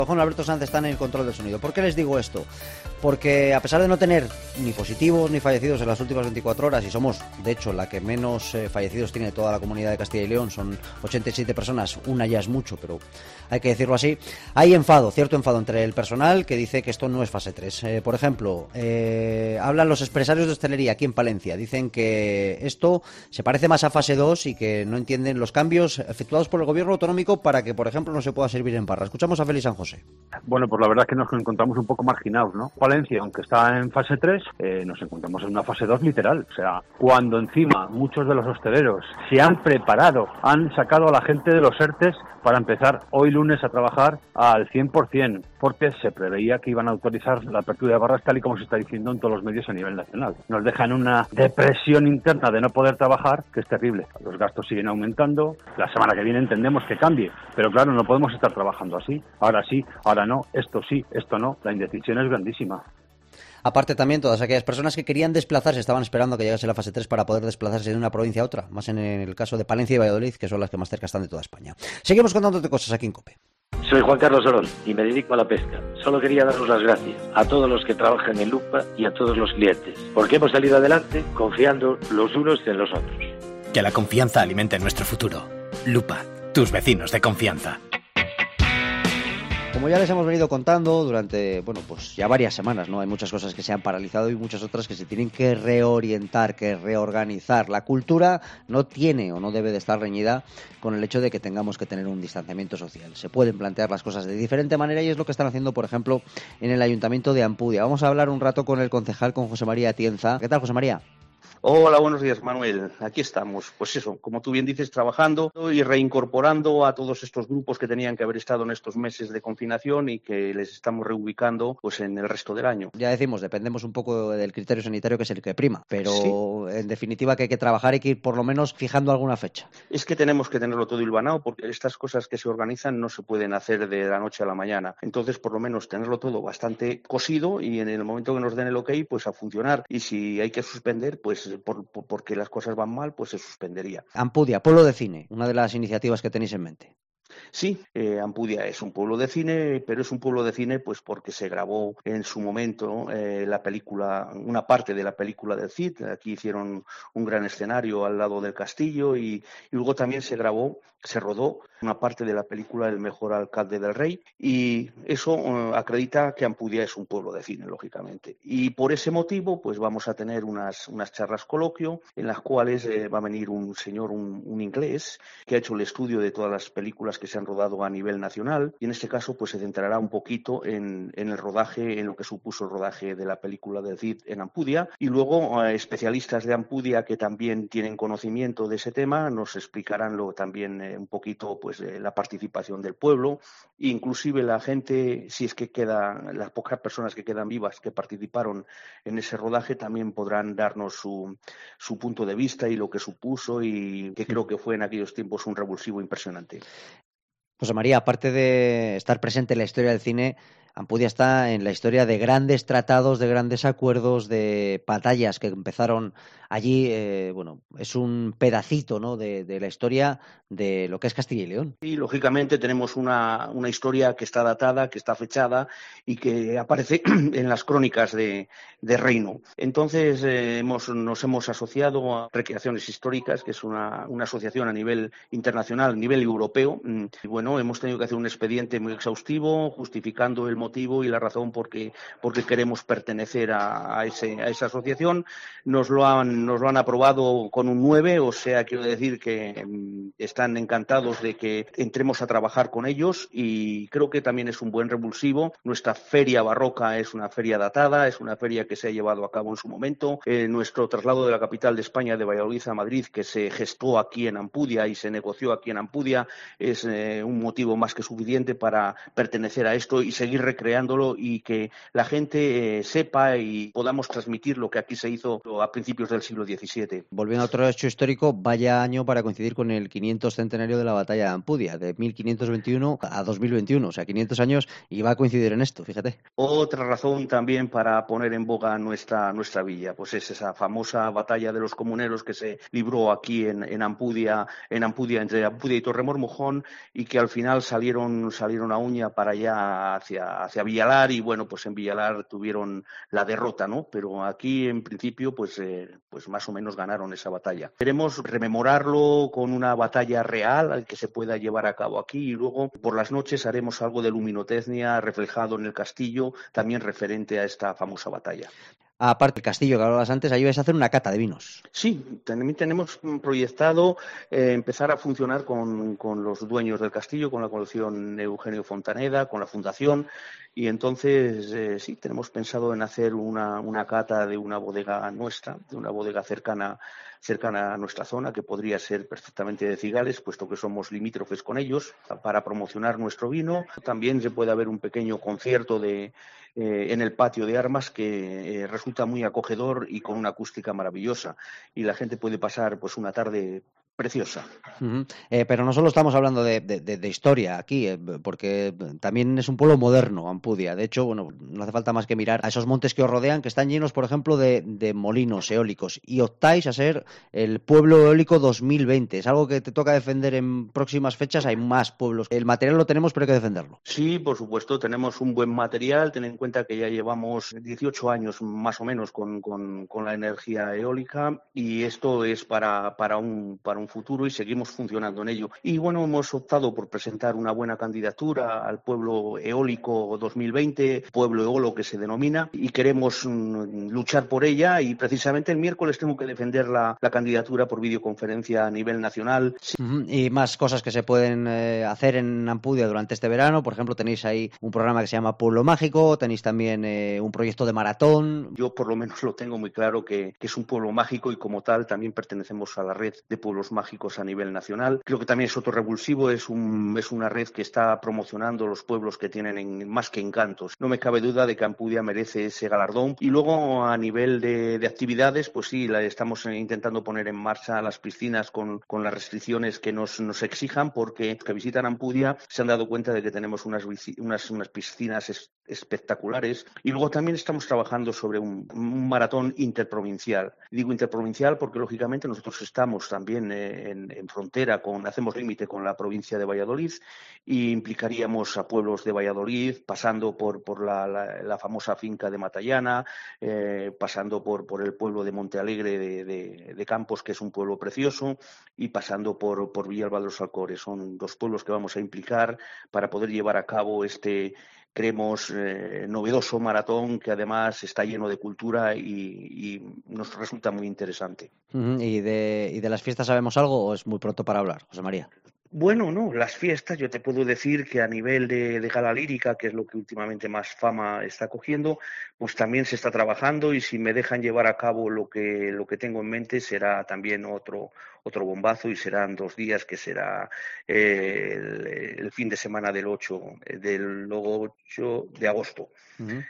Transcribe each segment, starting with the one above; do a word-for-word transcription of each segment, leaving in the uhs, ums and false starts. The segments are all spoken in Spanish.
Juan Alberto Sanz está en el control del sonido. ¿Por qué les digo esto? Porque a pesar de no tener ni positivos ni fallecidos en las últimas veinticuatro horas, y somos, de hecho, la que menos eh, fallecidos tiene toda la comunidad de Castilla y León, son ochenta y siete personas, una ya es mucho, pero hay que decirlo así, hay enfado, cierto enfado entre el personal que dice que esto no es fase tres. Eh, por ejemplo, eh, hablan los empresarios de hostelería aquí en Palencia, dicen que esto se parece más a fase dos y que no entienden los cambios efectuados por el gobierno autonómico para que, por ejemplo, no se pueda servir en barra. Escuchamos a Félix San José. Bueno, pues la verdad es que nos encontramos un poco marginados, ¿no? Valencia, aunque está en fase tres, eh, nos encontramos en una fase dos literal. O sea, cuando encima muchos de los hosteleros se han preparado, han sacado a la gente de los ERTES para empezar hoy lunes a trabajar al cien por ciento, porque se preveía que iban a autorizar la apertura de barras tal y como se está diciendo en todos los medios a nivel nacional. Nos deja en una depresión interna de no poder trabajar, que es terrible. Los gastos siguen aumentando, la semana que viene entendemos que cambie, pero claro, no podemos estar trabajando así. Ahora sí, ahora no, esto sí, esto no, la indecisión es grandísima. Aparte también todas aquellas personas que querían desplazarse, estaban esperando a que llegase la fase tres para poder desplazarse de una provincia a otra, más en el caso de Palencia y Valladolid, que son las que más cerca están de toda España. Seguimos contándote cosas aquí en COPE. Soy Juan Carlos Orón y me dedico a la pesca. Solo quería daros las gracias a todos los que trabajan en Lupa y a todos los clientes, porque hemos salido adelante confiando los unos en los otros. Que la confianza alimente nuestro futuro. Lupa, tus vecinos de confianza. Como ya les hemos venido contando durante, bueno, pues ya varias semanas, ¿no? Hay muchas cosas que se han paralizado y muchas otras que se tienen que reorientar, que reorganizar. La cultura no tiene o no debe de estar reñida con el hecho de que tengamos que tener un distanciamiento social. Se pueden plantear las cosas de diferente manera y es lo que están haciendo, por ejemplo, en el Ayuntamiento de Ampudia. Vamos a hablar un rato con el concejal, con José María Atienza. ¿Qué tal, José María? Hola, buenos días, Manuel. Aquí estamos. Pues eso, como tú bien dices, trabajando y reincorporando a todos estos grupos que tenían que haber estado en estos meses de confinación y que les estamos reubicando pues en el resto del año. Ya decimos, dependemos un poco del criterio sanitario, que es el que prima, pero sí. En definitiva que hay que trabajar y que ir por lo menos fijando alguna fecha. Es que tenemos que tenerlo todo hilvanado porque estas cosas que se organizan no se pueden hacer de la noche a la mañana. Entonces, por lo menos tenerlo todo bastante cosido y en el momento que nos den el ok, pues a funcionar. Y si hay que suspender, pues Por, por, porque las cosas van mal, pues se suspendería. Ampudia, pueblo de cine, una de las iniciativas que tenéis en mente. Sí, eh, Ampudia es un pueblo de cine, pero es un pueblo de cine pues porque se grabó en su momento eh, la película, una parte de la película del Cid. Aquí hicieron un gran escenario al lado del castillo y, y luego también se grabó, se rodó una parte de la película El mejor alcalde del rey y eso eh, acredita que Ampudia es un pueblo de cine, lógicamente. Y por ese motivo pues vamos a tener unas, unas charlas coloquio en las cuales eh, va a venir un señor, un, un inglés, que ha hecho el estudio de todas las películas que se han rodado a nivel nacional y en este caso pues se centrará un poquito en, en el rodaje, en lo que supuso el rodaje de la película del Cid en Ampudia y luego eh, especialistas de Ampudia que también tienen conocimiento de ese tema nos explicarán lo, también eh, un poquito pues eh, la participación del pueblo, inclusive la gente, si es que quedan las pocas personas que quedan vivas que participaron en ese rodaje también podrán darnos su, su punto de vista y lo que supuso y que creo que fue en aquellos tiempos un revulsivo impresionante. José María, aparte de estar presente en la historia del cine, Ampudia está en la historia de grandes tratados, de grandes acuerdos, de batallas que empezaron allí. Eh, bueno, es un pedacito, ¿no?, de, de la historia de lo que es Castilla y León. Y lógicamente tenemos una, una historia que está datada, que está fechada y que aparece en las crónicas de, de Reino. Entonces eh, hemos, nos hemos asociado a Recreaciones Históricas, que es una, una asociación a nivel internacional, a nivel europeo. Y bueno, hemos tenido que hacer un expediente muy exhaustivo justificando el motivo y la razón por qué porque queremos pertenecer a, a, ese, a esa asociación. Nos lo han, nos lo han aprobado con un nueve, o sea, quiero decir que um, están encantados de que entremos a trabajar con ellos y creo que también es un buen revulsivo. Nuestra feria barroca es una feria datada, es una feria que se ha llevado a cabo en su momento. Eh, nuestro traslado de la capital de España, de Valladolid a Madrid, que se gestó aquí en Ampudia y se negoció aquí en Ampudia, es eh, un motivo más que suficiente para pertenecer a esto y seguir recreándolo y que la gente eh, sepa y podamos transmitir lo que aquí se hizo a principios del siglo diecisiete. Volviendo a otro hecho histórico, vaya año para coincidir con el quinientos centenario de la batalla de Ampudia, de mil quinientos veintiuno a dos mil veintiuno, o sea, quinientos años, y va a coincidir en esto, fíjate. Otra razón también para poner en boga nuestra, nuestra villa, pues es esa famosa batalla de los comuneros que se libró aquí en, en Ampudia, en Ampudia, entre Ampudia y Torremormojón, y que al final salieron, salieron a Uña para allá hacia, hacia Villalar, y bueno, pues en Villalar tuvieron la derrota, ¿no? Pero aquí en principio, pues, eh, pues más o menos ganaron esa batalla. Queremos rememorarlo con una batalla real que se pueda llevar a cabo aquí, y luego por las noches haremos algo de luminotecnia reflejado en el castillo, también referente a esta famosa batalla. Aparte del castillo que hablabas antes, ahí vais a hacer una cata de vinos. Sí, también tenemos proyectado eh, empezar a funcionar con, con los dueños del castillo, con la colección Eugenio Fontaneda, con la fundación, y entonces eh, sí, tenemos pensado en hacer una, una cata de una bodega nuestra, de una bodega cercana cercana a nuestra zona, que podría ser perfectamente de Cigales, puesto que somos limítrofes con ellos, para promocionar nuestro vino. También se puede haber un pequeño concierto de, eh, en el patio de armas que eh, resulta muy acogedor y con una acústica maravillosa, y la gente puede pasar pues una tarde preciosa. Uh-huh. Eh, pero no solo estamos hablando de, de, de, de historia aquí, eh, porque también es un pueblo moderno, Ampudia. De hecho, bueno, no hace falta más que mirar a esos montes que os rodean, que están llenos, por ejemplo, de, de molinos eólicos, y optáis a ser el pueblo eólico dos mil veinte. Es algo que te toca defender en próximas fechas. Hay más pueblos. El material lo tenemos, pero hay que defenderlo. Sí, por supuesto, tenemos un buen material. Ten en cuenta que ya llevamos dieciocho años más o menos con, con, con la energía eólica, y esto es para, para un para un futuro, y seguimos funcionando en ello. Y bueno, hemos optado por presentar una buena candidatura al pueblo eólico dos mil veinte, pueblo eolo que se denomina, y queremos mm, luchar por ella, y precisamente el miércoles tengo que defender la, la candidatura por videoconferencia a nivel nacional. Sí. Uh-huh. Y más cosas que se pueden eh, hacer en Ampudia durante este verano. Por ejemplo, tenéis ahí un programa que se llama Pueblo Mágico, tenéis también eh, un proyecto de maratón. Yo por lo menos lo tengo muy claro que, que es un pueblo mágico, y como tal también pertenecemos a la red de pueblos mágicos a nivel nacional. Creo que también es otro revulsivo, es, un, es una red que está promocionando los pueblos que tienen en, más que encantos. No me cabe duda de que Ampudia merece ese galardón. Y luego a nivel de, de actividades, pues sí, la estamos intentando poner en marcha las piscinas con, con las restricciones que nos, nos exijan, porque los que visitan Ampudia se han dado cuenta de que tenemos unas, unas, unas piscinas es, espectaculares. Y luego también estamos trabajando sobre un, un maratón interprovincial. Digo interprovincial porque lógicamente nosotros estamos también eh, en, en frontera, con, hacemos límite con la provincia de Valladolid, y implicaríamos a pueblos de Valladolid, pasando por, por la, la, la famosa finca de Matallana, eh, pasando por, por el pueblo de Montealegre de, de, de Campos, que es un pueblo precioso, y pasando por, por Villalba de los Alcores. Son dos pueblos que vamos a implicar para poder llevar a cabo este, creemos, eh, novedoso maratón, que además está lleno de cultura y, y nos resulta muy interesante. Uh-huh. ¿Y de, ¿Y de las fiestas sabemos algo o es muy pronto para hablar, José María? Bueno, no, las fiestas, yo te puedo decir que a nivel de, de gala lírica, que es lo que últimamente más fama está cogiendo, pues también se está trabajando, y si me dejan llevar a cabo lo que lo que tengo en mente, será también otro otro bombazo, y serán dos días, que será eh, el, el fin de semana del ocho, del ocho de agosto. Uh-huh.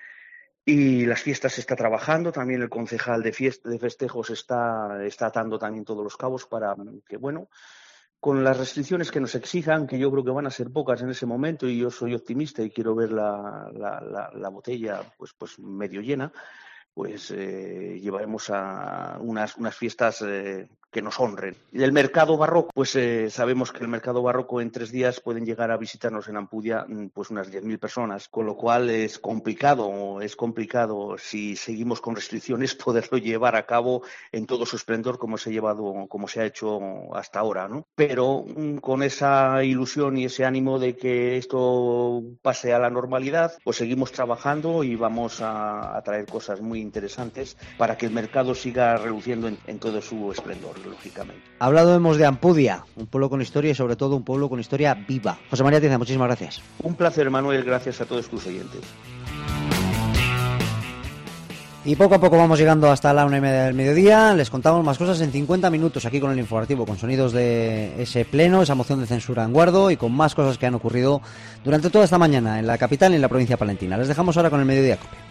Y las fiestas se está trabajando, también el concejal de, fiest- de festejos está, está atando también todos los cabos para que, bueno, con las restricciones que nos exijan, que yo creo que van a ser pocas en ese momento, y yo soy optimista y quiero ver la, la, la, la botella pues, pues medio llena, pues eh, llevaremos a unas, unas fiestas eh, que nos honren. Y del mercado barroco, pues eh, sabemos que el mercado barroco en tres días pueden llegar a visitarnos en Ampudia pues unas diez mil personas, con lo cual es complicado, es complicado si seguimos con restricciones poderlo llevar a cabo en todo su esplendor como se ha llevado, como se ha hecho hasta ahora, ¿no? Pero con esa ilusión y ese ánimo de que esto pase a la normalidad, pues seguimos trabajando y vamos a, a traer cosas muy interesantes para que el mercado siga reluciendo en, en todo su esplendor, lógicamente. Hablado hemos de Ampudia, un pueblo con historia y sobre todo un pueblo con historia viva. José María Tienza, muchísimas gracias. Un placer, Manuel, gracias a todos tus oyentes. Y poco a poco vamos llegando hasta la una y media del mediodía. Les contamos más cosas en cincuenta minutos aquí con el informativo, con sonidos de ese pleno, esa moción de censura en Guardo y con más cosas que han ocurrido durante toda esta mañana en la capital y en la provincia palentina. Les dejamos ahora con el Mediodía Cope.